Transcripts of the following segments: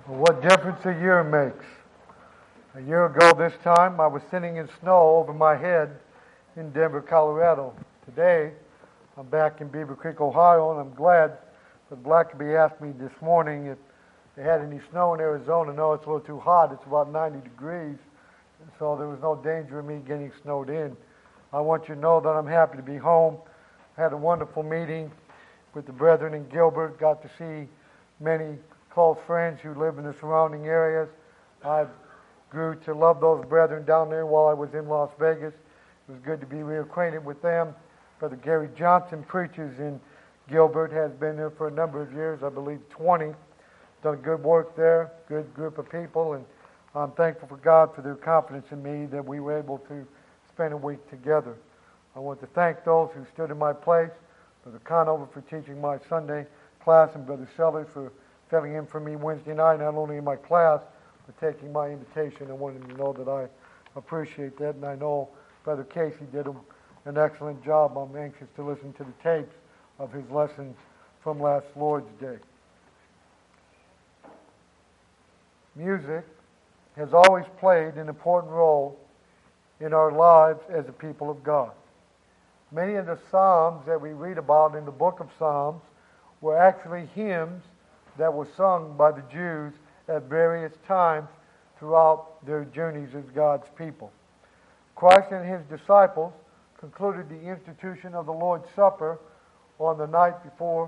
What difference a year makes. A year ago this time, I was sitting in snow over my head in Denver, Colorado. Today, I'm back in Beaver Creek, Ohio, and I'm glad that Blackaby asked me this morning if they had any snow in Arizona. No, it's a little too hot. It's about 90 degrees, and so there was no danger of me getting snowed in. I want you to know that I'm happy to be home. I had a wonderful meeting with the brethren in Gilbert. Got to see many close friends who live in the surrounding areas. I grew to love those brethren down there while I was in Las Vegas. It was good to be reacquainted with them. Brother Gary Johnson preaches in Gilbert, has been there for a number of years, I believe 20. Done good work there, good group of people, and I'm thankful for God for their confidence in me that we were able to spend a week together. I want to thank those who stood in my place, Brother Conover for teaching my Sunday class, and Brother Sellers for filling in for me Wednesday night, not only in my class, but taking my invitation. I wanted them to know that I appreciate that, and I know Brother Casey did an excellent job. I'm anxious to listen to the tapes of his lessons from last Lord's Day. Music has always played an important role in our lives as a people of God. Many of the Psalms that we read about in the book of Psalms were actually hymns that were sung by the Jews at various times throughout their journeys as God's people. Christ and his disciples concluded the institution of the Lord's Supper on the night before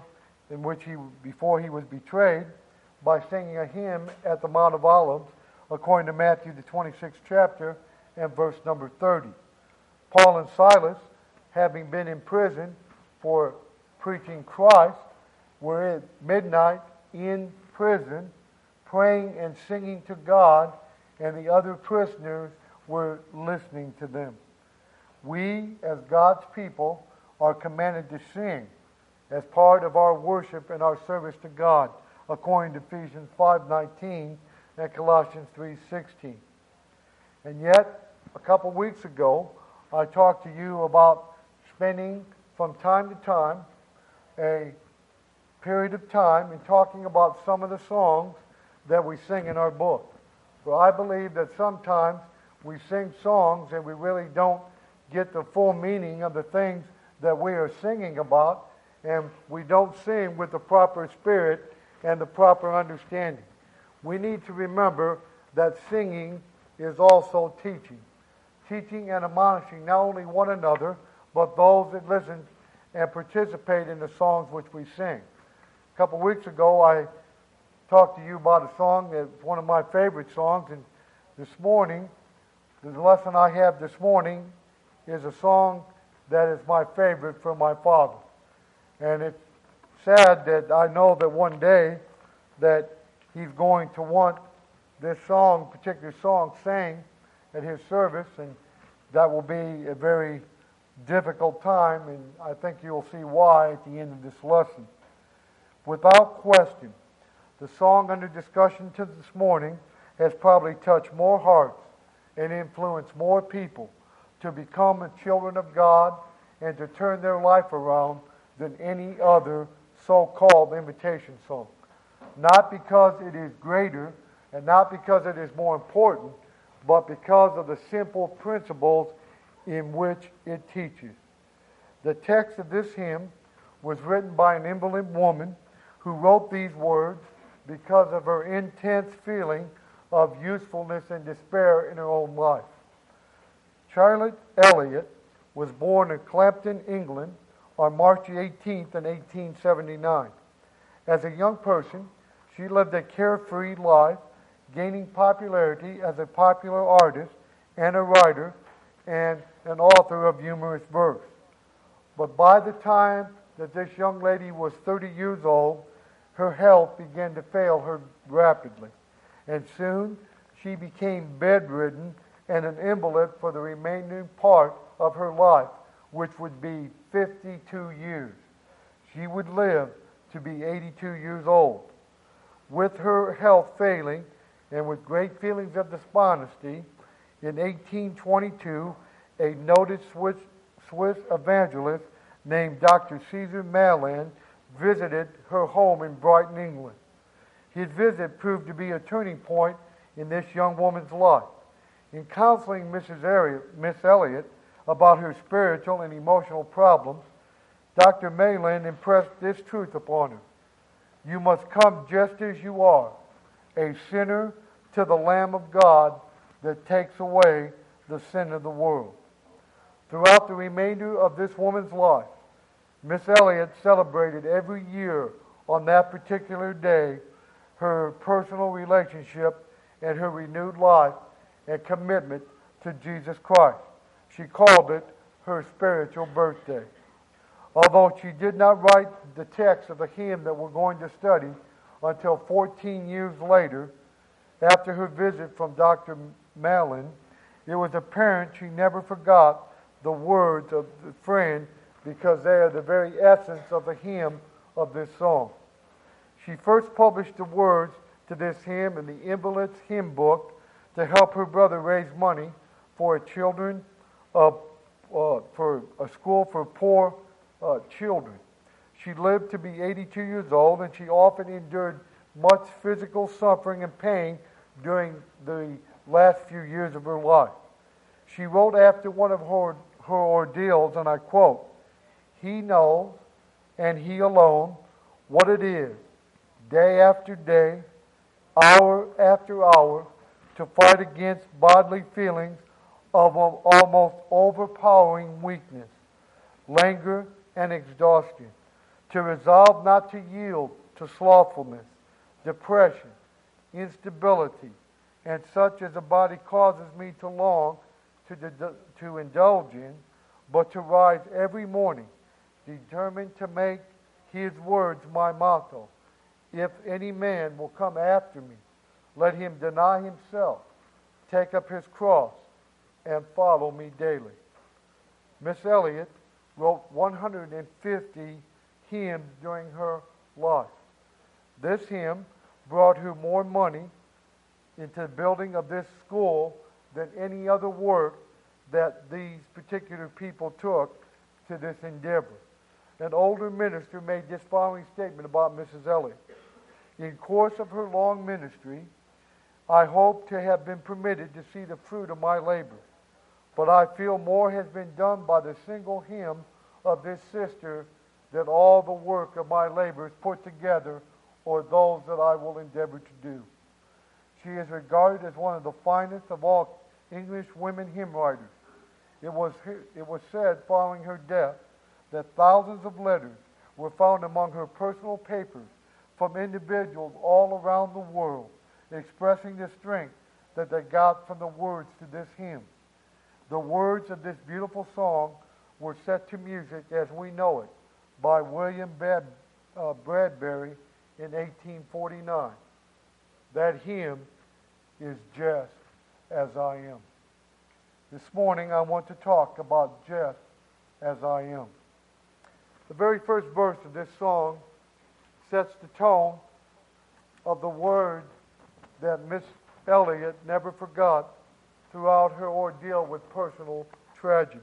he was betrayed by singing a hymn at the Mount of Olives, according to Matthew the 26th chapter and verse number 30. Paul and Silas, having been in prison for preaching Christ, were at midnight in prison praying and singing to God, and the other prisoners were listening to them. We, as God's people, are commanded to sing as part of our worship and our service to God, according to Ephesians 5:19 and Colossians 3:16. And yet, a couple weeks ago, I talked to you about spending from time to time a period of time in talking about some of the songs that we sing in our book. For I believe that sometimes we sing songs and we really don't get the full meaning of the things that we are singing about, and we don't sing with the proper spirit and the proper understanding. We need to remember that singing is also teaching. Teaching and admonishing not only one another, but those that listen and participate in the songs which we sing. A couple weeks ago, I talked to you about a song that's one of my favorite songs, and this morning, the lesson I have this morning is a song that is my favorite from my father. And it's sad that I know that one day that he's going to want this song, particular song, sang at his service, and that will be a very difficult time, and I think you'll see why at the end of this lesson. Without question, the song under discussion this morning has probably touched more hearts and influenced more people to become the children of God and to turn their life around than any other so-called invitation song. Not because it is greater and not because it is more important, but because of the simple principles in which it teaches. The text of this hymn was written by an invalid woman who wrote these words because of her intense feeling of usefulness and despair in her own life. Charlotte Elliott was born in Clapton, England on March 18th in 1879. As a young person, she lived a carefree life, gaining popularity as a popular artist and a writer and an author of humorous verse. But by the time that this young lady was 30 years old, her health began to fail her rapidly, and soon she became bedridden and an invalid for the remaining part of her life, which would be 52 years. She would live to be 82 years old. With her health failing and with great feelings of despondency, in 1822, a noted Swiss evangelist named Dr. Caesar Malan visited her home in Brighton, England. His visit proved to be a turning point in this young woman's life. In counseling Miss Elliott about her spiritual and emotional problems, Dr. Maylin impressed this truth upon her. You must come just as you are, a sinner to the Lamb of God that takes away the sin of the world. Throughout the remainder of this woman's life, Miss Elliott celebrated every year on that particular day her personal relationship and her renewed life and commitment to Jesus Christ. She called it her spiritual birthday. Although she did not write the text of the hymn that we're going to study until 14 years later, after her visit from Dr. Maylin, it was apparent she never forgot the words of the friend because they are the very essence of the hymn of this song. She first published the words to this hymn in the Invalid's Hymn Book to help her brother raise money for for a school for poor children. She lived to be 82 years old, and she often endured much physical suffering and pain during the last few years of her life. She wrote after one of her ordeals, and I quote, "He knows, and He alone, what it is, day after day, hour after hour, to fight against bodily feelings of almost overpowering weakness, languor, and exhaustion, to resolve not to yield to slothfulness, depression, instability, and such as the body causes me to long to indulge in, but to rise every morning, determined to make His words my motto. If any man will come after me, let him deny himself, take up his cross, and follow me daily." Miss Elliott wrote 150 hymns during her life. This hymn brought her more money into the building of this school than any other work that these particular people took to this endeavor. An older minister made this following statement about Mrs. Elliott. In course of her long ministry, I hope to have been permitted to see the fruit of my labor, but I feel more has been done by the single hymn of this sister than all the work of my labors put together or those that I will endeavor to do. She is regarded as one of the finest of all English women hymn writers. It was said following her death that thousands of letters were found among her personal papers from individuals all around the world, expressing the strength that they got from the words to this hymn. The words of this beautiful song were set to music as we know it by William Bradbury in 1849. That hymn is Just As I Am. This morning I want to talk about Just As I Am. The very first verse of this song sets the tone of the words that Miss Elliott never forgot throughout her ordeal with personal tragedy.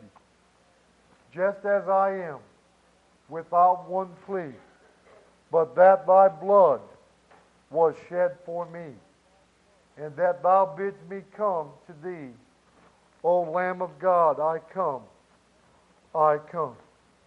Just as I am, without one plea, but that thy blood was shed for me, and that thou bidst me come to thee. O Lamb of God, I come, I come.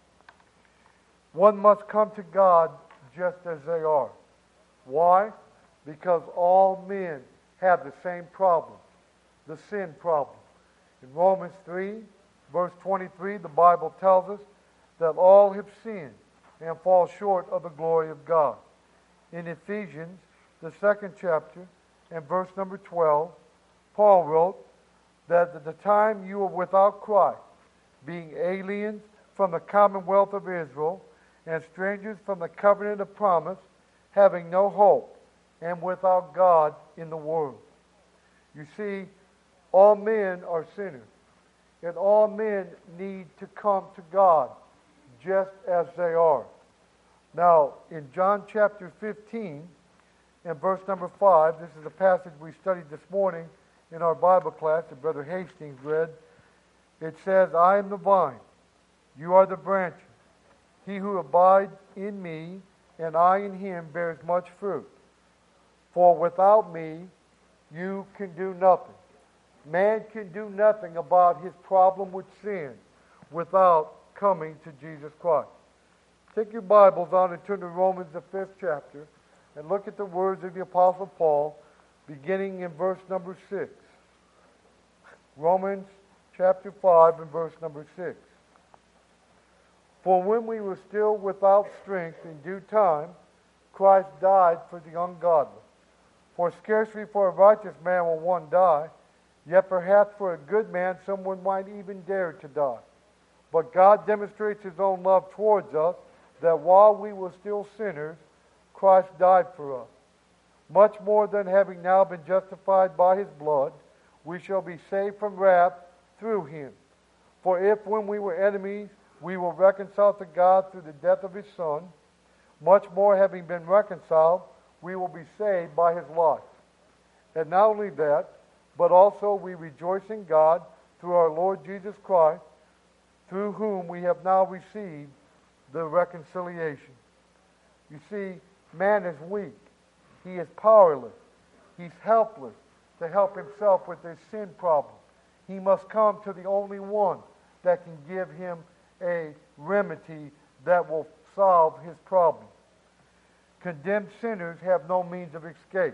One must come to God just as they are. Why? Because all men have the same problem, the sin problem. In Romans 3, verse 23, the Bible tells us that all have sinned and fall short of the glory of God. In Ephesians, the 2nd chapter, and verse number 12, Paul wrote that at the time you were without Christ, being aliens from the commonwealth of Israel and strangers from the covenant of promise, having no hope, and without God in the world. You see, all men are sinners, and all men need to come to God just as they are. Now, in John chapter 15, and verse number 5, this is a passage we studied this morning in our Bible class that Brother Hastings read. It says, I am the vine, you are the branches. He who abides in me, and I in him, bears much fruit. For without me, you can do nothing. Man can do nothing about his problem with sin without coming to Jesus Christ. Take your Bibles on and turn to Romans, the 5th chapter, and look at the words of the Apostle Paul, beginning in verse number 6. Romans chapter 5 and verse number 6. For when we were still without strength, in due time, Christ died for the ungodly. For scarcely for a righteous man will one die, yet perhaps for a good man someone might even dare to die. But God demonstrates His own love towards us, that while we were still sinners, Christ died for us. Much more than having now been justified by His blood, we shall be saved from wrath through Him. For if when we were enemies, we were reconciled to God through the death of His Son, much more having been reconciled, we will be saved by His life. And not only that, but also we rejoice in God through our Lord Jesus Christ, through whom we have now received the reconciliation. You see, man is weak. He is powerless. He's helpless to help himself with his sin problem. He must come to the only one that can give him a remedy that will solve his problem. Condemned sinners have no means of escape.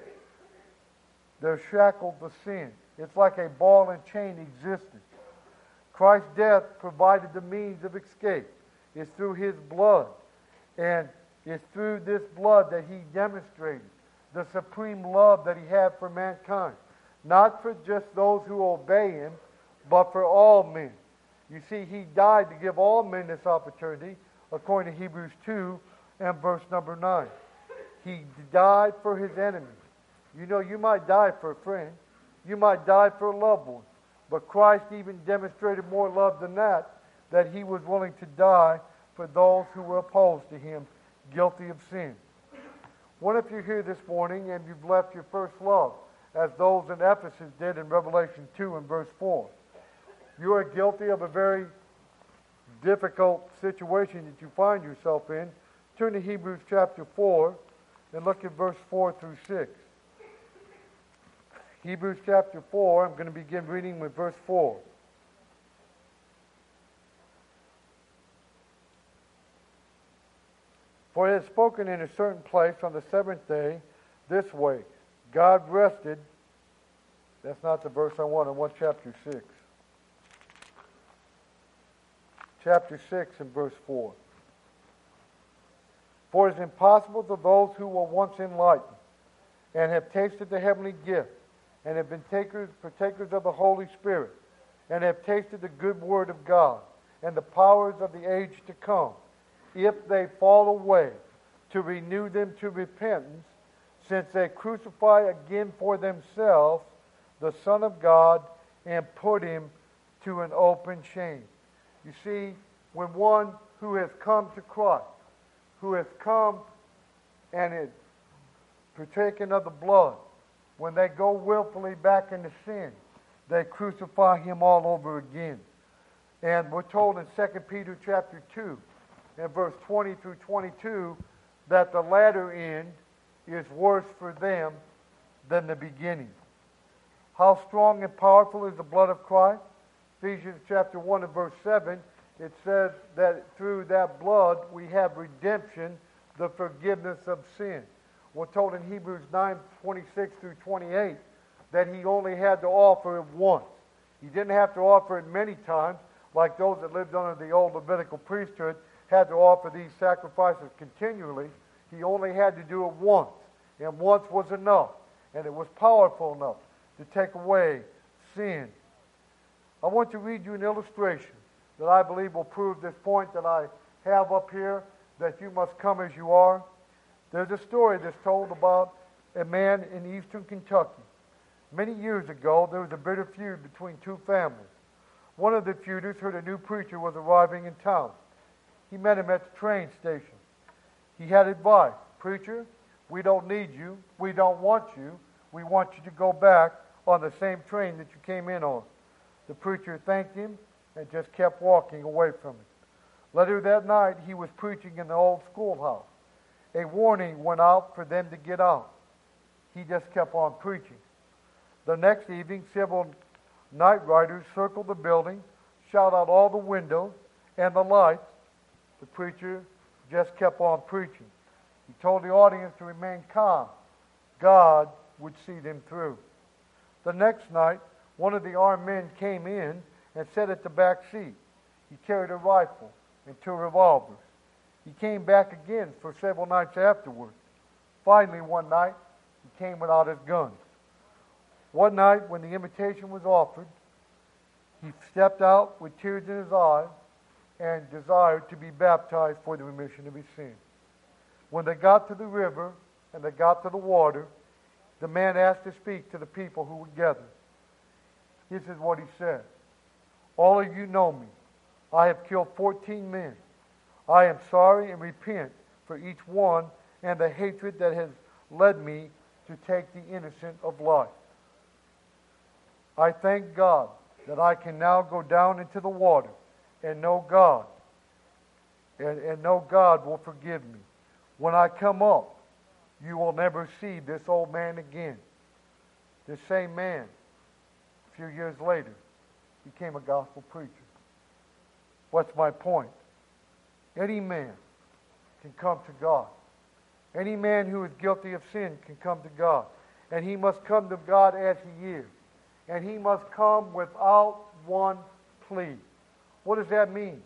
They're shackled to sin. It's like a ball and chain existence. Christ's death provided the means of escape. It's through His blood. And it's through this blood that He demonstrated the supreme love that He had for mankind. Not for just those who obey Him, but for all men. You see, He died to give all men this opportunity, according to Hebrews 2 and verse number 9. He died for His enemies. You know, you might die for a friend. You might die for a loved one. But Christ even demonstrated more love than that He was willing to die for those who were opposed to Him, guilty of sin. What if you're here this morning and you've left your first love, as those in Ephesus did in Revelation 2 and verse 4? You are guilty of a very difficult situation that you find yourself in. Turn to Hebrews chapter 4 and look at verse 4 through 6. Hebrews chapter 4, I'm going to begin reading with verse 4. For it is spoken in a certain place on the seventh day this way, God rested. That's not the verse I want chapter 6. Chapter 6 and verse 4. For it is impossible to those who were once enlightened and have tasted the heavenly gift and have been partakers of the Holy Spirit and have tasted the good word of God and the powers of the age to come, if they fall away, to renew them to repentance, since they crucify again for themselves the Son of God and put Him to an open shame. You see, when one who has come to Christ, who has come and is partaken of the blood, when they go willfully back into sin, they crucify Him all over again. And we're told in 2 Peter chapter 2, in verse 20 through 22, that the latter end is worse for them than the beginning. How strong and powerful is the blood of Christ? Ephesians chapter 1 and verse 7, it says that through that blood we have redemption, the forgiveness of sin. We're told in Hebrews 9:26 through 28 that He only had to offer it once. He didn't have to offer it many times, like those that lived under the old Levitical priesthood had to offer these sacrifices continually. He only had to do it once, and once was enough, and it was powerful enough to take away sin. I want to read you an illustration that I believe will prove this point that I have up here, that you must come as you are. There's a story that's told about a man in eastern Kentucky. Many years ago, there was a bitter feud between two families. One of the feuders heard a new preacher was arriving in town. He met him at the train station. He had advice. Preacher, we don't need you. We don't want you. We want you to go back on the same train that you came in on. The preacher thanked him and just kept walking away from him. Later that night, he was preaching in the old schoolhouse. A warning went out for them to get out. He just kept on preaching. The next evening, several night riders circled the building, shot out all the windows and the lights. The preacher just kept on preaching. He told the audience to remain calm. God would see them through. The next night, one of the armed men came in and sat at the back seat. He carried a rifle and 2 revolvers. He came back again for several nights afterward. Finally, one night, he came without his guns. One night, when the invitation was offered, he stepped out with tears in his eyes and desired to be baptized for the remission of his sins. When they got to the river and they got to the water, the man asked to speak to the people who were gathered. This is what he said. All of you know me. I have killed 14 men. I am sorry and repent for each one and the hatred that has led me to take the innocent of life. I thank God that I can now go down into the water and know God, and know God will forgive me. When I come up, you will never see this old man again. This same man, a few years later, became a gospel preacher. What's my point? Any man can come to God. Any man who is guilty of sin can come to God. And he must come to God as he is. And he must come without one plea. What does that mean?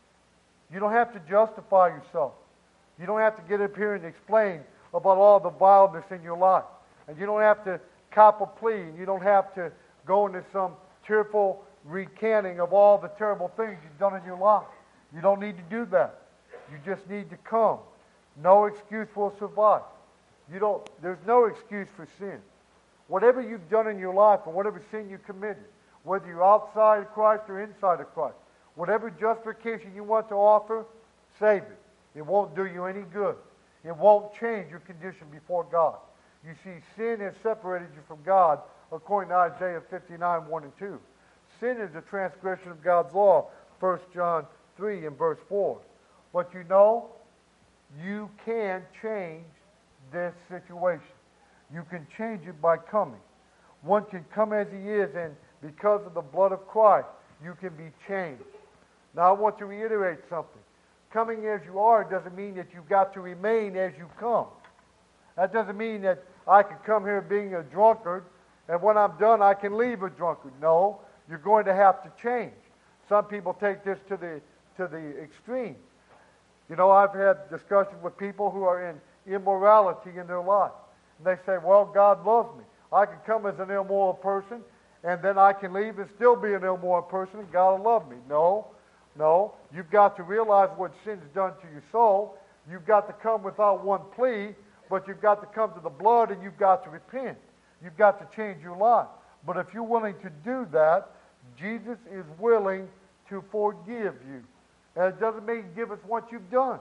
You don't have to justify yourself. You don't have to get up here and explain about all the vileness in your life. And you don't have to cop a plea. And you don't have to go into some tearful recanting of all the terrible things you've done in your life. You don't need to do that. You just need to come. No excuse will survive. There's no excuse for sin. Whatever you've done in your life, or whatever sin you committed, whether you're outside of Christ or inside of Christ, whatever justification you want to offer, save it. It won't do you any good. It won't change your condition before God. You see, sin has separated you from God, according to Isaiah 59, 1 and 2. Sin is a transgression of God's law, 1 John 3 and verse 4. But you know, you can change this situation. You can change it by coming. One can come as he is, and because of the blood of Christ, you can be changed. Now, I want to reiterate something. Coming as you are doesn't mean that you've got to remain as you come. That doesn't mean that I can come here being a drunkard, and when I'm done, I can leave a drunkard. No, you're going to have to change. Some people take this to the extreme. You know, I've had discussions with people who are in immorality in their life. And they say, well, God loves me. I can come as an immoral person, and then I can leave and still be an immoral person, and God will love me. No. You've got to realize what sin's done to your soul. You've got to come without one plea, but you've got to come to the blood, and you've got to repent. You've got to change your life. But if you're willing to do that, Jesus is willing to forgive you. And it doesn't mean give us what you've done.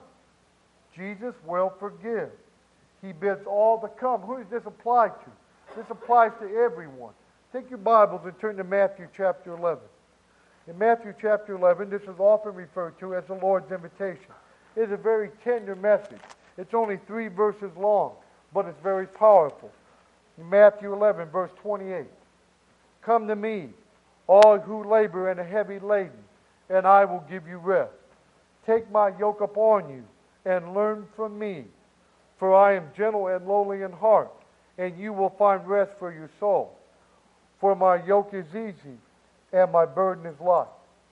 Jesus will forgive. He bids all to come. Who does this apply to? This applies to everyone. Take your Bibles and turn to Matthew chapter 11. In Matthew chapter 11, this is often referred to as the Lord's invitation. It is a very tender message. It's only 3 verses long, but it's very powerful. In Matthew 11, verse 28, come to me, all who labor and are heavy laden, and I will give you rest. Take my yoke upon you and learn from me, for I am gentle and lowly in heart, and you will find rest for your soul. For my yoke is easy and my burden is light.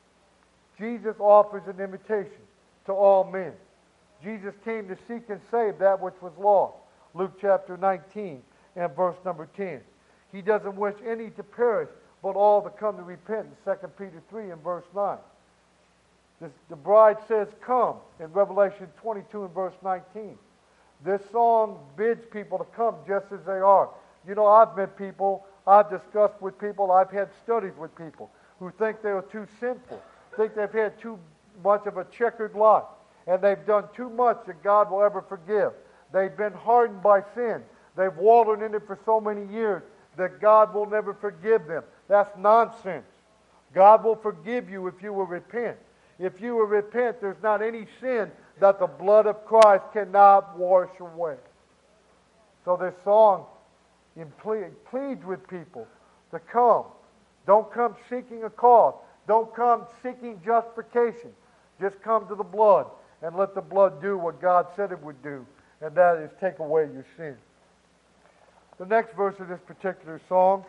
Jesus offers an invitation to all men. Jesus came to seek and save that which was lost. Luke chapter 19 and verse number 10. He doesn't wish any to perish, but all to come to repentance. 2 Peter 3 and verse 9. The bride says, come, in Revelation 22 and verse 19. This song bids people to come just as they are. You know, I've met people, I've discussed with people, I've had studies with people who think they are too sinful, think they've had too much of a checkered life, and they've done too much that God will ever forgive. They've been hardened by sin. They've wallowed in it for so many years that God will never forgive them. That's nonsense. God will forgive you if you will repent. If you will repent, there's not any sin that the blood of Christ cannot wash away. So this song and pleads with people to come. Don't come seeking a cause. Don't come seeking justification. Just come to the blood and let the blood do what God said it would do, and that is take away your sin. The next verse of this particular song,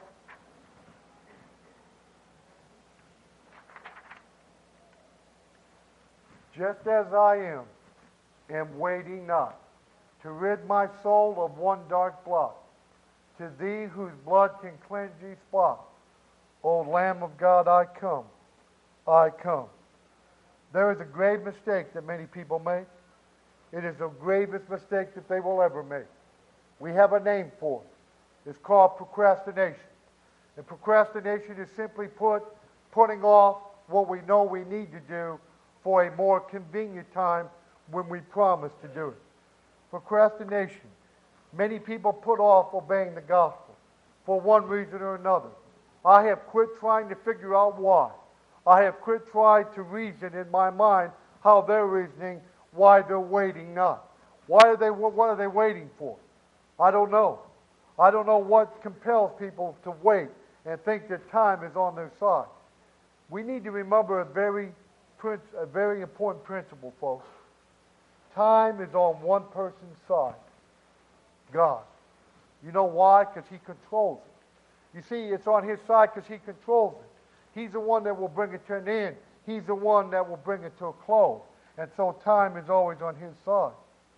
just as I am waiting not, to rid my soul of one dark blot, to thee whose blood can cleanse ye spot. O Lamb of God, I come, I come. There is a grave mistake that many people make. It is the gravest mistake that they will ever make. We have a name for it. It's called procrastination. And procrastination is simply putting off what we know we need to do for a more convenient time when we promise to do it. Procrastination. Many people put off obeying the gospel for one reason or another. I have quit trying to figure out why. I have quit trying to reason in my mind how they're reasoning, why they're waiting not. What are they waiting for? I don't know. I don't know what compels people to wait and think that time is on their side. We need to remember a very important principle, folks. Time is on one person's side, God. You know why? Because He controls it. You see, it's on His side because He controls it. He's the one that will bring it to an end. He's the one that will bring it to a close. And so time is always on His side.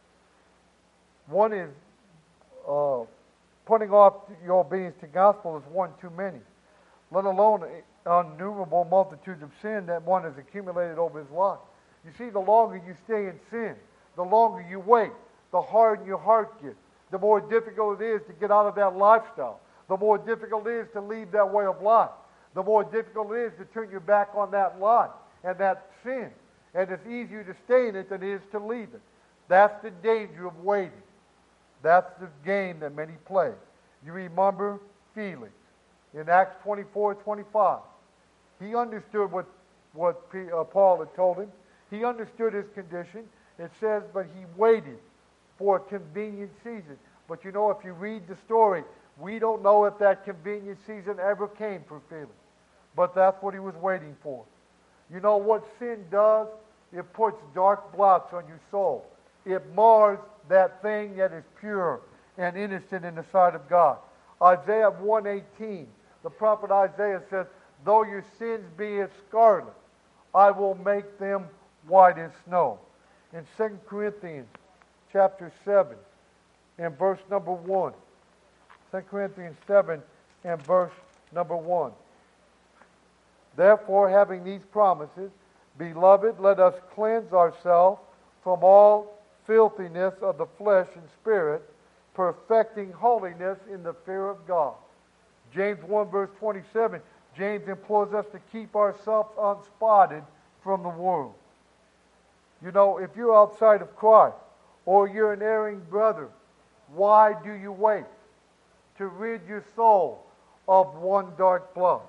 One is putting off your obedience to gospel is one too many, let alone innumerable multitudes of sin that one has accumulated over his life. You see, the longer you stay in sin, the longer you wait, the harder your heart gets, the more difficult it is to get out of that lifestyle, the more difficult it is to leave that way of life, the more difficult it is to turn your back on that life and that sin. And it's easier to stay in it than it is to leave it. That's the danger of waiting. That's the game that many play. You remember Felix in Acts 24:25. He understood what Paul had told him. He understood his condition. It says, but he waited for a convenient season. But you know, if you read the story, we don't know if that convenient season ever came for Felix. But that's what he was waiting for. You know what sin does? It puts dark blots on your soul. It mars that thing that is pure and innocent in the sight of God. Isaiah 1:18, the prophet Isaiah says, though your sins be as scarlet, I will make them white as snow. In 2 Corinthians chapter 7 and verse number 1. 2 Corinthians 7 and verse number 1. Therefore, having these promises, beloved, let us cleanse ourselves from all filthiness of the flesh and spirit, perfecting holiness in the fear of God. James 1 verse 27, James implores us to keep ourselves unspotted from the world. You know, if you're outside of Christ, or you're an erring brother, why do you wait? To rid your soul of one dark blot.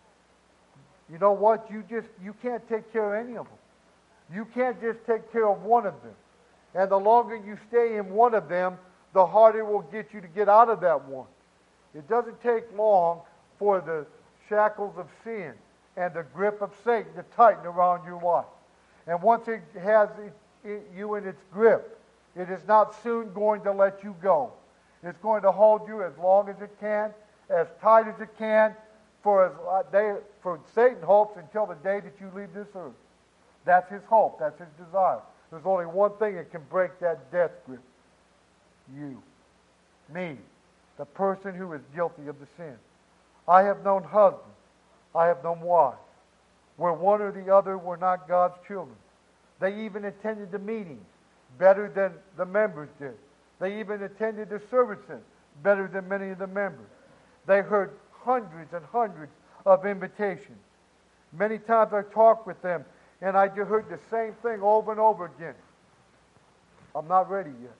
You know what? You can't take care of any of them. You can't just take care of one of them. And the longer you stay in one of them, the harder it will get you to get out of that one. It doesn't take long for the shackles of sin and the grip of Satan to tighten around your life. And once it has you in its grip, it is not soon going to let you go. It's going to hold you as long as it can, as tight as it can, for Satan hopes until the day that you leave this earth. That's his hope. That's his desire. There's only one thing that can break that death grip. You. Me. The person who is guilty of the sin. I have known husbands. I have known wives, where one or the other were not God's children. They even attended the meetings better than the members did. They even attended the services better than many of the members. They heard hundreds and hundreds of invitations. Many times I talked with them, and I just heard the same thing over and over again. I'm not ready yet.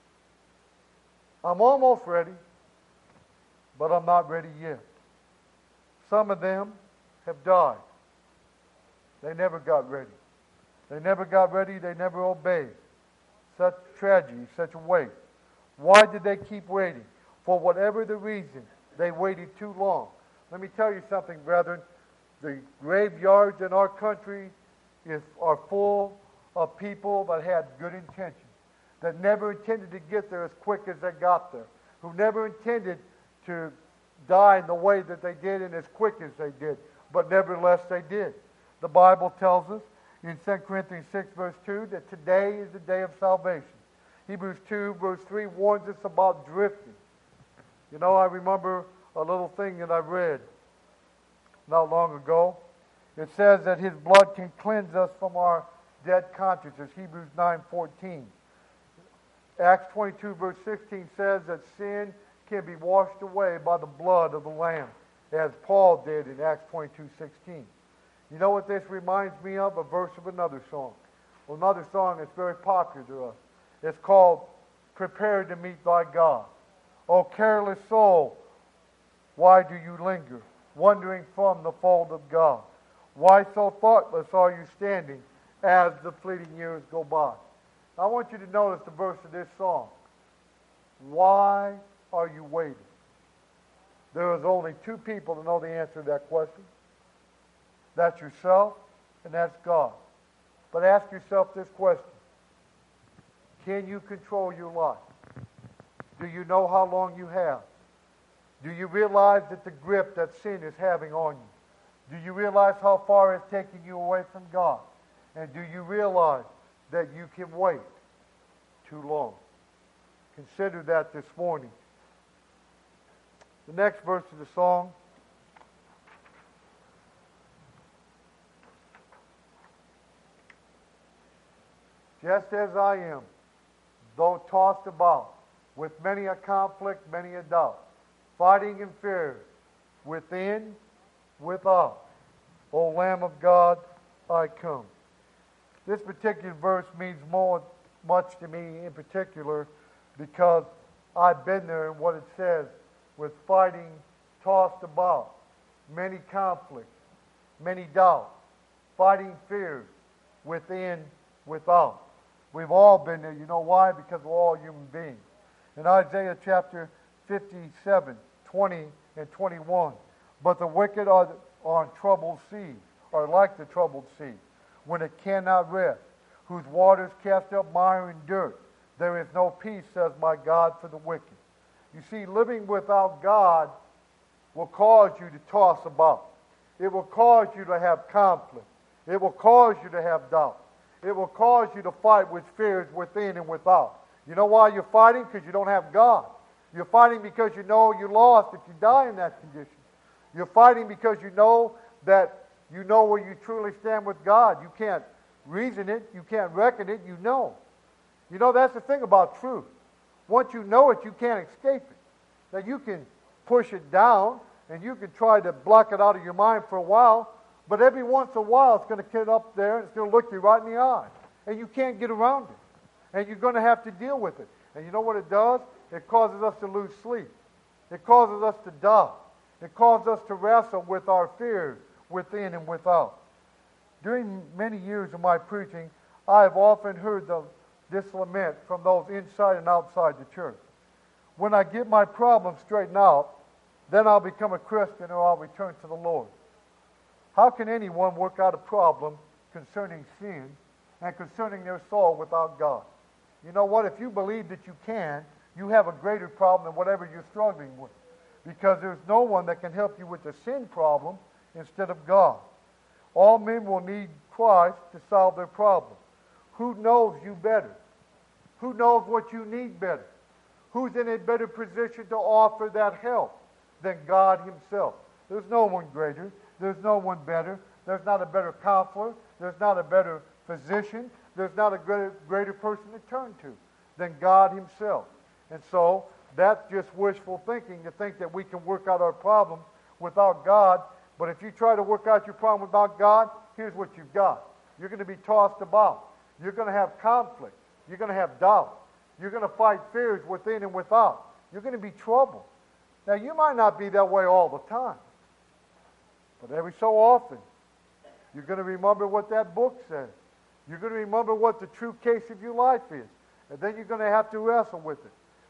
I'm almost ready, but I'm not ready yet. Some of them have died. They never got ready. They never got ready. They never obeyed. Such tragedy, such a waste. Why did they keep waiting? For whatever the reason, they waited too long. Let me tell you something, brethren. The graveyards in our country are full of people that had good intentions, that never intended to get there as quick as they got there, who never intended to die in the way that they did and as quick as they did, but nevertheless they did. The Bible tells us in 2 Corinthians 6, verse 2, that today is the day of salvation. Hebrews 2, verse 3 warns us about drifting. You know, I remember a little thing that I read not long ago. It says that His blood can cleanse us from our dead consciences. Hebrews 9:14. Acts 22, verse 16 says that sin can be washed away by the blood of the Lamb, as Paul did in Acts 22:16. You know what this reminds me of? A verse of another song. Well, another song that's very popular to us. It's called Prepare to Meet Thy God. O careless soul, why do you linger, wandering from the fold of God? Why so thoughtless are you standing as the fleeting years go by? I want you to notice the verse of this song. Why are you waiting? There is only two people that know the answer to that question. That's yourself and that's God. But ask yourself this question. Can you control your life? Do you know how long you have? Do you realize that the grip that sin is having on you? Do you realize how far it's taking you away from God? And do you realize that you can wait too long? Consider that this morning. The next verse of the song. Just as I am, though tossed about, with many a conflict, many a doubt, fighting and fear, within, without. O Lamb of God, I come. This particular verse means much to me in particular because I've been there in what it says with fighting, tossed about, many conflicts, many doubts, fighting fears, within, without. We've all been there. You know why? Because we're all human beings. In Isaiah chapter 57, 20 and 21, but the wicked are on troubled seas, are like the troubled sea, when it cannot rest, whose waters cast up mire and dirt. There is no peace, says my God, for the wicked. You see, living without God will cause you to toss about. It will cause you to have conflict. It will cause you to have doubt. It will cause you to fight with fears within and without. You know why you're fighting? Because you don't have God. You're fighting because you know you're lost if you die in that condition. You're fighting because you know that you know where you truly stand with God. You can't reason it. You can't reckon it. You know. You know, that's the thing about truth. Once you know it, you can't escape it. Now, you can push it down, and you can try to block it out of your mind for a while, but every once in a while, it's going to get up there, and it's going to look you right in the eye. And you can't get around it. And you're going to have to deal with it. And you know what it does? It causes us to lose sleep. It causes us to doubt. It causes us to wrestle with our fears within and without. During many years of my preaching, I have often heard this lament from those inside and outside the church. When I get my problems straightened out, then I'll become a Christian or I'll return to the Lord. How can anyone work out a problem concerning sin and concerning their soul without God? You know what? If you believe that you can, you have a greater problem than whatever you're struggling with. Because there's no one that can help you with the sin problem instead of God. All men will need Christ to solve their problem. Who knows you better? Who knows what you need better? Who's in a better position to offer that help than God Himself? There's no one greater. There's no one better. There's not a better counselor. There's not a better physician. There's not a greater person to turn to than God Himself. And so that's just wishful thinking to think that we can work out our problems without God. But if you try to work out your problem without God, here's what you've got. You're going to be tossed about. You're going to have conflict. You're going to have doubt. You're going to fight fears within and without. You're going to be troubled. Now, you might not be that way all the time. But every so often, you're going to remember what that book says. You're going to remember what the true case of your life is. And then you're going to have to wrestle with it.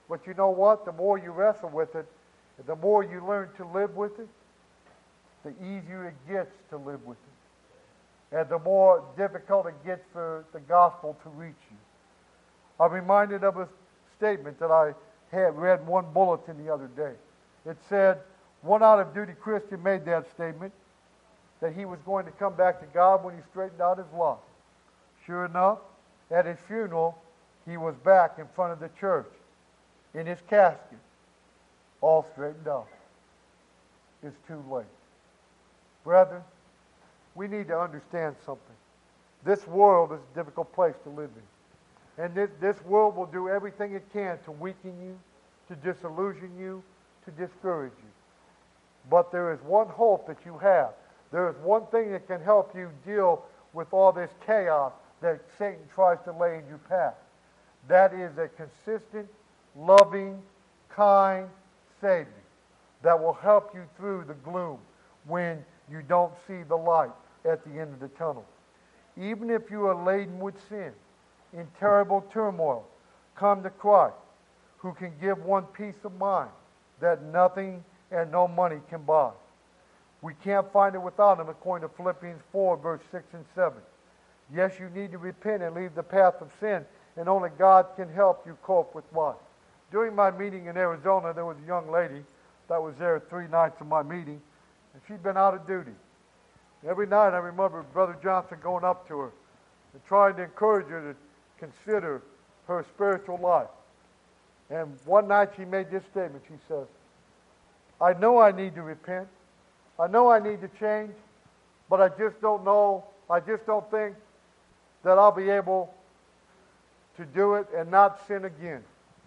But you know what? The more you wrestle with it, the more you learn to live with it, the easier it gets to live with it. And the more difficult it gets for the gospel to reach you. I'm reminded of a statement that I had read in one bulletin the other day. It said, one out-of-duty Christian made that statement, that he was going to come back to God when he straightened out his life. Sure enough, at his funeral, he was back in front of the church, in his casket, all straightened out. It's too late. Brethren, we need to understand something. This world is a difficult place to live in. And this world will do everything it can to weaken you, to disillusion you, to discourage you. But there is one hope that you have. There is one thing that can help you deal with all this chaos that Satan tries to lay in your path. That is a consistent, loving, kind Savior that will help you through the gloom when you don't see the light at the end of the tunnel. Even if you are laden with sin, in terrible turmoil, come to Christ, who can give one peace of mind that nothing and no money can buy. We can't find it without Him, according to Philippians 4, verse 6 and 7. Yes, you need to repent and leave the path of sin, and only God can help you cope with life. During my meeting in Arizona, there was a young lady that was there 3 nights of my meeting, and she'd been out of duty. Every night I remember Brother Johnson going up to her and trying to encourage her to consider her spiritual life. And one night she made this statement. She says, I know I need to repent. I know I need to change, but I just don't know. I just don't think that I'll be able to do it and not sin again.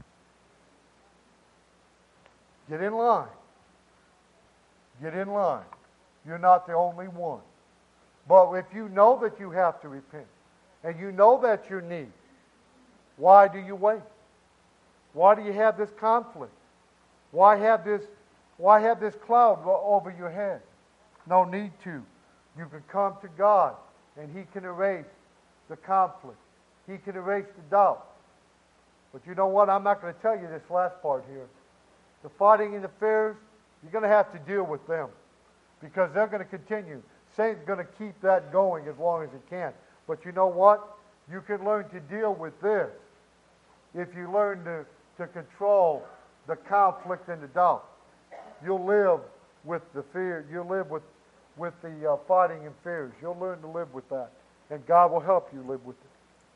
Get in line. Get in line. You're not the only one. But if you know that you have to repent, and you know that you need, why do you wait? Why do you have this conflict? Why have this cloud over your head? No need to. You can come to God, and He can erase the conflict. He can erase the doubt. But you know what? I'm not going to tell you this last part here. The fighting and the fears, you're going to have to deal with them, because they're going to continue. Satan's going to keep that going as long as he can. But you know what? You can learn to deal with this if you learn to control the conflict and the doubt. You'll live with the fear. You'll live with the fighting and fears. You'll learn to live with that. And God will help you live with it.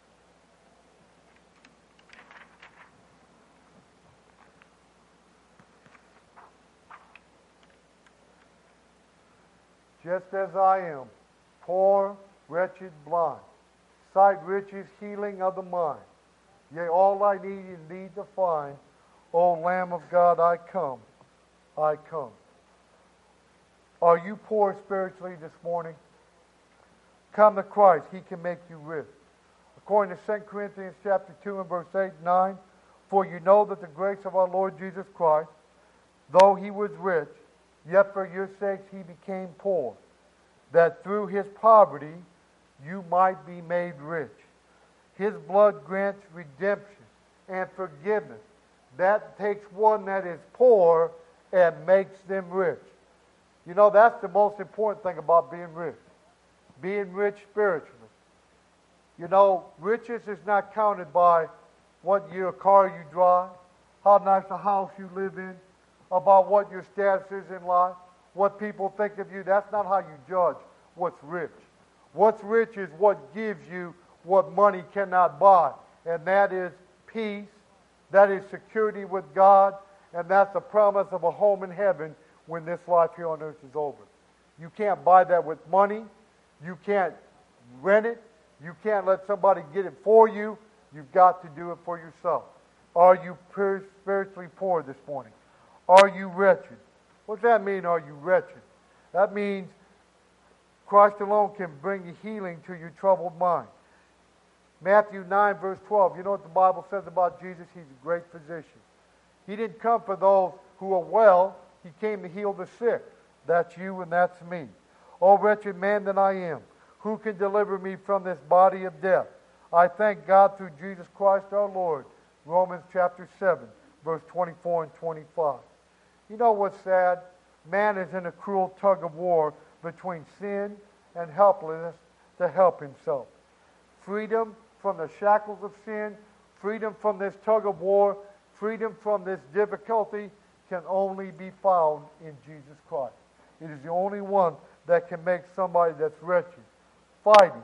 Just as I am, poor, wretched, blind, sight, riches, healing of the mind. Yea, all I need to find, O Lamb of God, I come, I come. Are you poor spiritually this morning? Come to Christ, He can make you rich. According to 2 Corinthians chapter 2 and verse 8 and 9, for you know that the grace of our Lord Jesus Christ, though He was rich, yet for your sakes He became poor, that through His poverty you might be made rich. His blood grants redemption and forgiveness. That takes one that is poor and makes them rich. You know, that's the most important thing about being rich. Being rich spiritually. You know, riches is not counted by what your car you drive, how nice a house you live in, about what your status is in life, what people think of you. That's not how you judge what's rich. What's rich is what gives you what money cannot buy, and that is peace, that is security with God, and that's the promise of a home in heaven when this life here on earth is over. You can't buy that with money. You can't rent it. You can't let somebody get it for you. You've got to do it for yourself. Are you spiritually poor this morning? Are you wretched? What does that mean, are you wretched? That means Christ alone can bring you healing to your troubled mind. Matthew 9, verse 12. You know what the Bible says about Jesus? He's a great physician. He didn't come for those who are well. He came to heal the sick. That's you and that's me. O wretched man that I am, who can deliver me from this body of death? I thank God through Jesus Christ our Lord. Romans chapter 7, verse 24 and 25. You know what's sad? Man is in a cruel tug of war between sin and helplessness to help himself. Freedom from the shackles of sin, freedom from this tug of war, freedom from this difficulty can only be found in Jesus Christ. It is the only one that can make somebody that's wretched, fighting,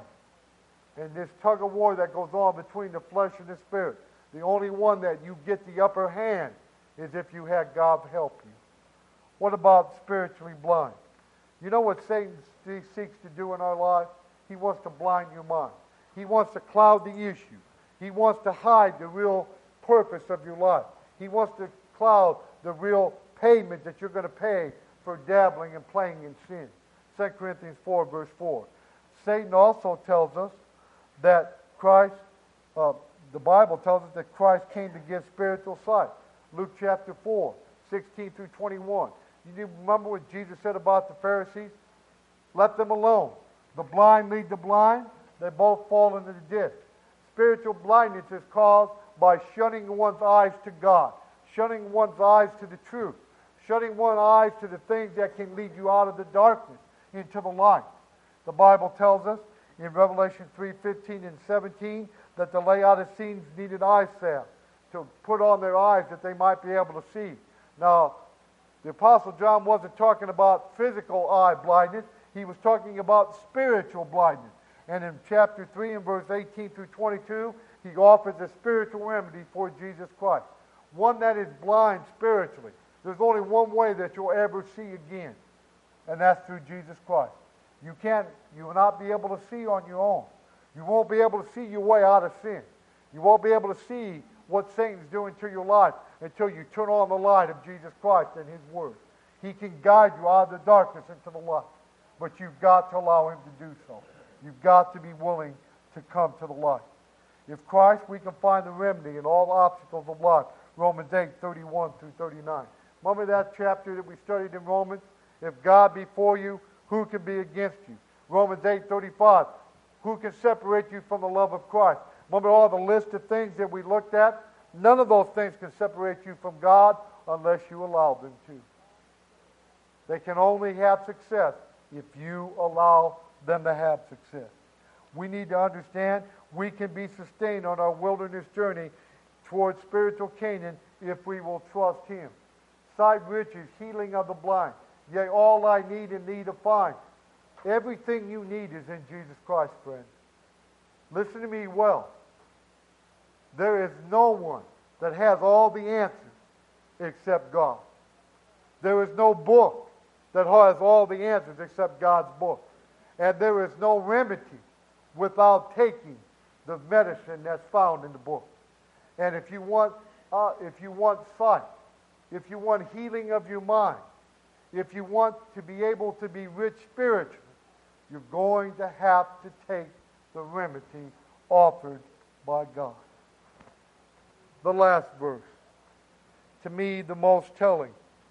and this tug of war that goes on between the flesh and the spirit. The only one that you get the upper hand is if you had God help you. What about spiritually blind? You know what Satan seeks to do in our life? He wants to blind your mind. He wants to cloud the issue. He wants to hide the real purpose of your life. He wants to cloud the real payment that you're going to pay for dabbling and playing in sin. 2 Corinthians 4, verse 4. Satan also tells us that Christ, the Bible tells us that Christ came to give spiritual sight. Luke chapter 4, 16 through 21. You remember what Jesus said about the Pharisees? Let them alone. The blind lead the blind. They both fall into the ditch. Spiritual blindness is caused by shutting one's eyes to God, shutting one's eyes to the truth, shutting one's eyes to the things that can lead you out of the darkness into the light. The Bible tells us in Revelation 3:15 and 17 that the Laodiceans needed eye salve to put on their eyes that they might be able to see. Now, the Apostle John wasn't talking about physical eye blindness. He was talking about spiritual blindness. And in chapter 3 and verse 18 through 22, he offers a spiritual remedy for Jesus Christ. One that is blind spiritually. There's only one way that you'll ever see again, and that's through Jesus Christ. You will not be able to see on your own. You won't be able to see your way out of sin. You won't be able to see what Satan's doing to your life until you turn on the light of Jesus Christ and His Word. He can guide you out of the darkness into the light, but you've got to allow Him to do so. You've got to be willing to come to the light. If Christ, we can find the remedy in all obstacles of life. Romans 8, 31 through 39. Remember that chapter that we studied in Romans? If God be for you, who can be against you? Romans 8, 35. Who can separate you from the love of Christ? Remember all the list of things that we looked at? None of those things can separate you from God unless you allow them to. They can only have success if you allow them to have success. We need to understand we can be sustained on our wilderness journey towards spiritual Canaan if we will trust Him. Sight riches, healing of the blind. Yea, all I need and need to find. Everything you need is in Jesus Christ, friend. Listen to me well. There is no one that has all the answers except God. There is no book that has all the answers except God's book. And there is no remedy without taking the medicine that's found in the book. And if you want sight, if you want healing of your mind, if you want to be able to be rich spiritually, you're going to have to take the remedy offered by God. The last verse, to me the most telling.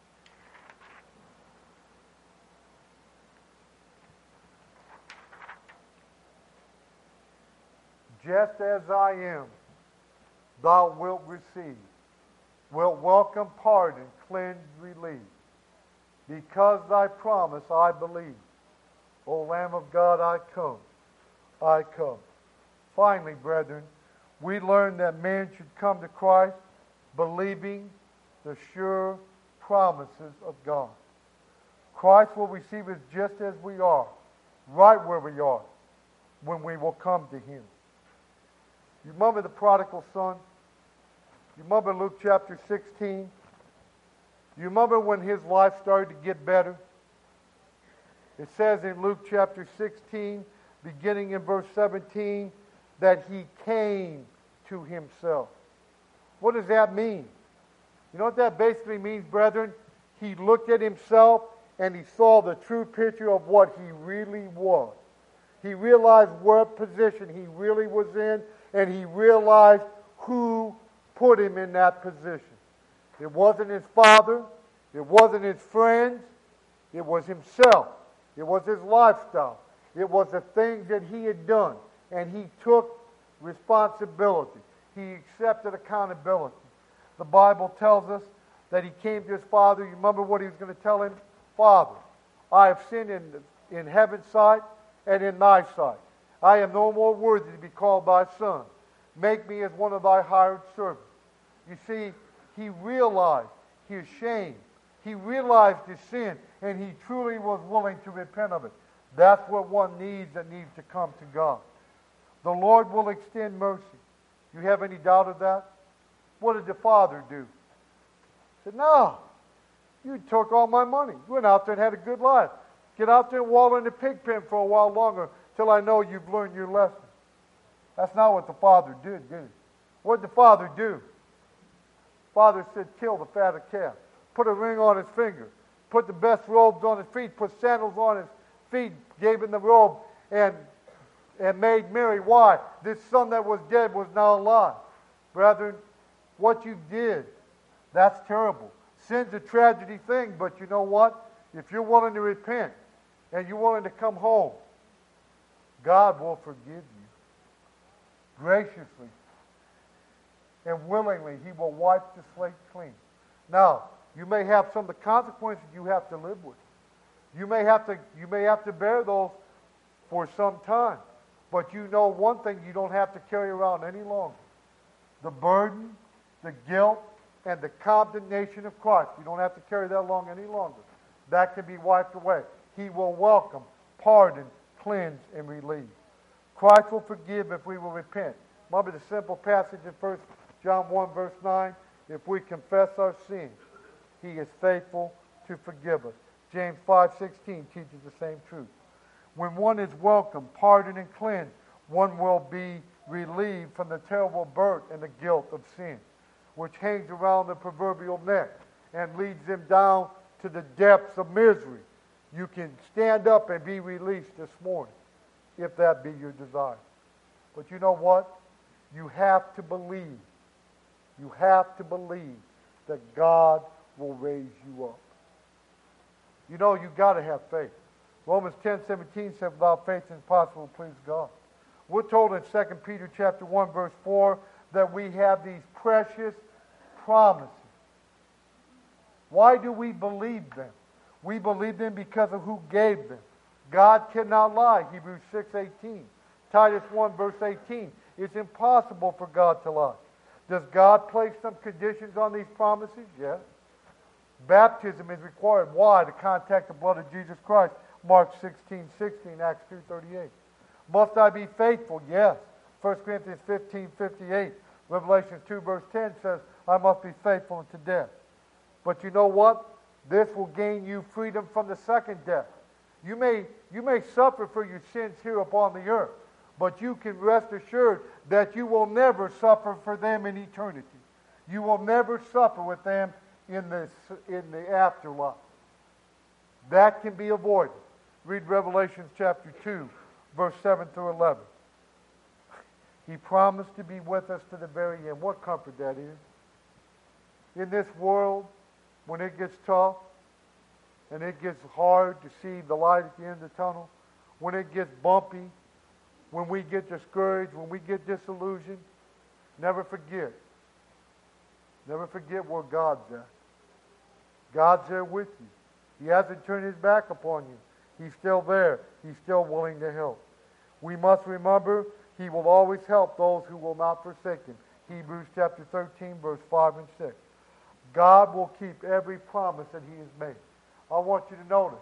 Just as I am, thou wilt receive, wilt welcome pardon, cleanse, relieve. Because thy promise I believe. O Lamb of God, I come, I come. Finally, brethren, we learn that man should come to Christ believing the sure promises of God. Christ will receive us just as we are, right where we are, when we will come to Him. You remember the prodigal son? You remember Luke chapter 16? You remember when his life started to get better? It says in Luke chapter 16, beginning in verse 17, that he came to himself. What does that mean? You know what that basically means, brethren? He looked at himself and he saw the true picture of what he really was. He realized what position he really was in, and he realized who put him in that position. It wasn't his father. It wasn't his friends. It was himself. It was his lifestyle. It was the things that he had done. And he took responsibility. He accepted accountability. the Bible tells us that he came to his father. You remember what he was going to tell him? Father, I have sinned in heaven's sight and in thy sight. I am no more worthy to be called thy son. Make me as one of thy hired servants. You see, he realized his shame. He realized his sin, and he truly was willing to repent of it. That's what one needs that needs to come to God. The Lord will extend mercy. You have any doubt of that? What did the father do? He said, no, you took all my money. You went out there and had a good life. Get out there and wallow in the pig pen for a while longer till I know you've learned your lesson. That's not what the father did he? What did the father do? Father said, kill the fatted calf. Put a ring on his finger. Put the best robes on his feet. Put sandals on his feet. Gave him the robe and made merry. Why? This son that was dead was now alive. Brethren, what you did, that's terrible. Sin's a tragedy thing, but you know what? If you're willing to repent and you're willing to come home, God will forgive you graciously and willingly. He will wipe the slate clean. Now, you may have some of the consequences you have to live with. You may have to bear those for some time. But you know one thing you don't have to carry around any longer. The burden, the guilt, and the condemnation of Christ. You don't have to carry that along any longer. That can be wiped away. He will welcome, pardon, cleanse, and relieve. Christ will forgive if we will repent. Remember the simple passage in 1 John 1 verse 9? If we confess our sins, he is faithful to forgive us. James 5:16 teaches the same truth. When one is welcomed, pardoned, and cleansed, one will be relieved from the terrible burden and the guilt of sin, which hangs around the proverbial neck and leads them down to the depths of misery. You can stand up and be released this morning, if that be your desire. But you know what? You have to believe. You have to believe that God will raise you up. You know, you've got to have faith. Romans 10:17 says, without faith it's impossible to please God. We're told in 2 Peter chapter 1, verse 4, that we have these precious promises. Why do we believe them? We believe them because of who gave them. God cannot lie, Hebrews 6:18. Titus 1, verse 18. It's impossible for God to lie. Does God place some conditions on these promises? Yes. Baptism is required. Why? To contact the blood of Jesus Christ. Mark 16:16, Acts 2:38. Must I be faithful? Yes. 1 Corinthians 15:58. Revelation 2 verse 10 says, I must be faithful unto death. But you know what? This will gain you freedom from the second death. You may suffer for your sins here upon the earth, but you can rest assured that you will never suffer for them in eternity. You will never suffer with them in the afterlife. That can be avoided. Read Revelation chapter 2, verse 7 through 11. He promised to be with us to the very end. What comfort that is. In this world, when it gets tough, and it gets hard to see the light at the end of the tunnel, when it gets bumpy, when we get discouraged, when we get disillusioned, never forget. Never forget where God's at. God's there with you. He hasn't turned his back upon you. He's still there. He's still willing to help. We must remember he will always help those who will not forsake him. Hebrews chapter 13, verse 5 and 6. God will keep every promise that he has made. I want you to notice.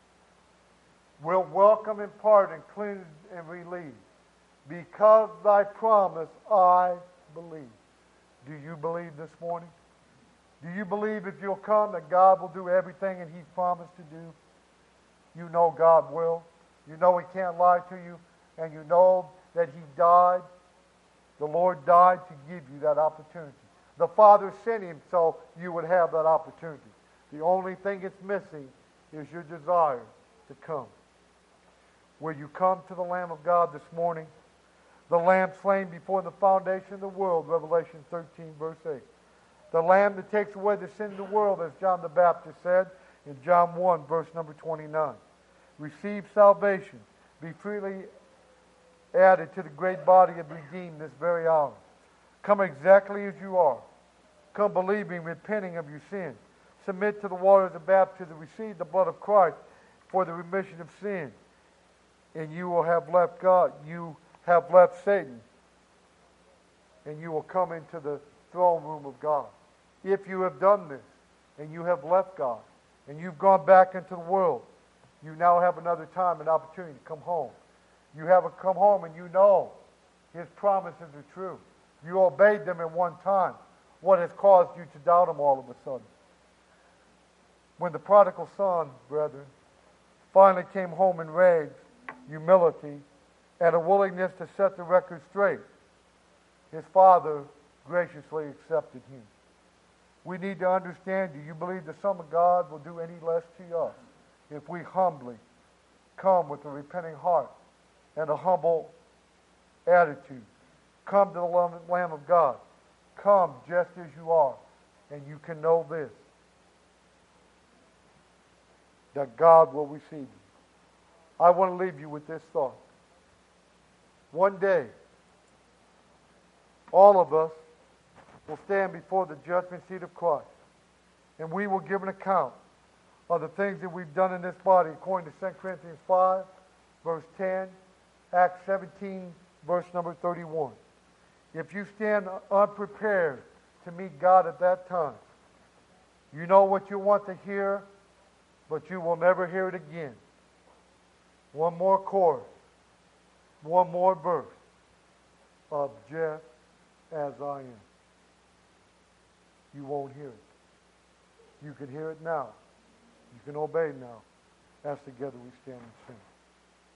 Will welcome and pardon, cleanse and relieve. Because thy promise I believe. Do you believe this morning? Do you believe if you'll come that God will do everything that he's promised to do? You know God will. You know he can't lie to you. And you know that he died. The Lord died to give you that opportunity. The Father sent him so you would have that opportunity. The only thing it's missing is your desire to come. Will you come to the Lamb of God this morning? The Lamb slain before the foundation of the world, Revelation 13, verse 8. The Lamb that takes away the sin of the world, as John the Baptist said in John 1, verse number 29. Receive salvation. Be freely added to the great body of redeemed this very hour. Come exactly as you are. Come believing, repenting of your sin. Submit to the waters of baptism. Receive the blood of Christ for the remission of sin. And you will have left God. You have left Satan. And you will come into the throne room of God. If you have done this, and you have left God, and you've gone back into the world, you now have another time and opportunity to come home. You haven't come home and you know His promises are true. You obeyed them at one time. What has caused you to doubt Him all of a sudden? When the prodigal son, brethren, finally came home in rage, humility, and a willingness to set the record straight, his father graciously accepted him. We need to understand, do you believe the Son of God will do any less to us if we humbly come with a repenting heart and a humble attitude? Come to the Lamb of God. Come just as you are. And you can know this, that God will receive you. I want to leave you with this thought. One day, all of us will stand before the judgment seat of Christ, and we will give an account of the things that we've done in this body according to 2 Corinthians 5, verse 10, Acts 17, verse number 31. If you stand unprepared to meet God at that time, you know what you want to hear, but you will never hear it again. One more chorus, one more verse of just as I am. You won't hear it. You can hear it now. You can obey now. As together we stand and sing.